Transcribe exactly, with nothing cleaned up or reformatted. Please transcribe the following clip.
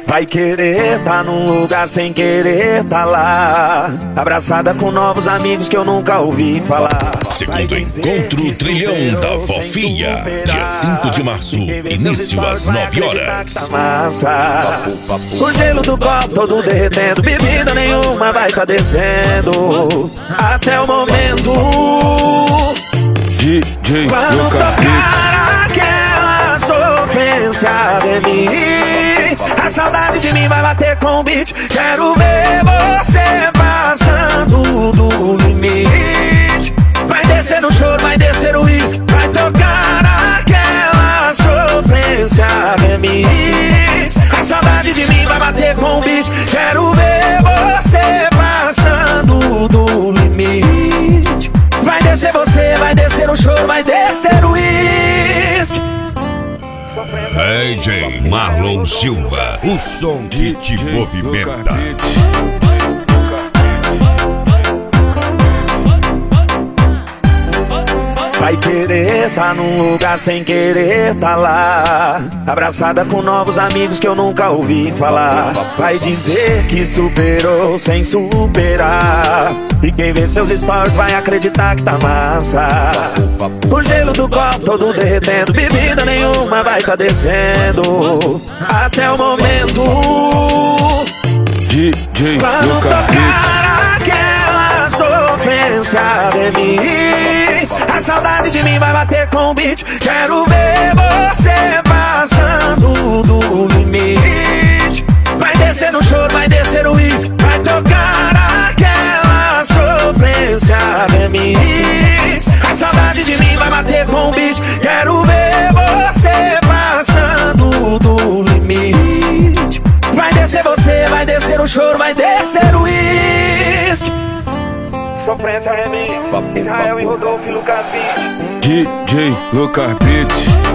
Vai querer tá num lugar sem querer tá lá, abraçada com novos amigos que eu nunca ouvi falar. Segundo encontro Trilhão da Fofinha, dia cinco de março, início às nove horas. O gelo do copo todo derretendo, bebida nenhuma vai tá descendo até o momento. D J quando tocar aquela sofrência de mim, a saudade de mim vai bater com o beat. Quero ver você passando do limite. Vai descer no choro, vai descer o uísque, vai tocar aquela sofrência de mim. A saudade de mim vai bater com o beat. Quero ver você passando do limite. Vai descer você, vai descer o choro, vai descer o uísque. D J Marlon Silva, o som que te movimenta. Vai querer tá num lugar sem querer tá lá, abraçada com novos amigos que eu nunca ouvi falar. Vai dizer que superou sem superar, e quem vê seus stories vai acreditar que tá massa. O gelo do copo todo derretendo, bebida nenhuma vai tá descendo até o momento. D J quando tocar aquela sofrência de mim, a saudade de mim vai bater com o beat. Quero ver você passando do limite. Vai descer no choro, vai descer o uísque, vai tocar aquela sofrência de mim. A saudade de mim vai bater com o beat. Quero ver você passando do limite. Vai descer você, vai descer o choro, vai descer o uísque. Sofrência Remix, Israel e Rodolfo e Lucas Beat. D J Lucas Beat.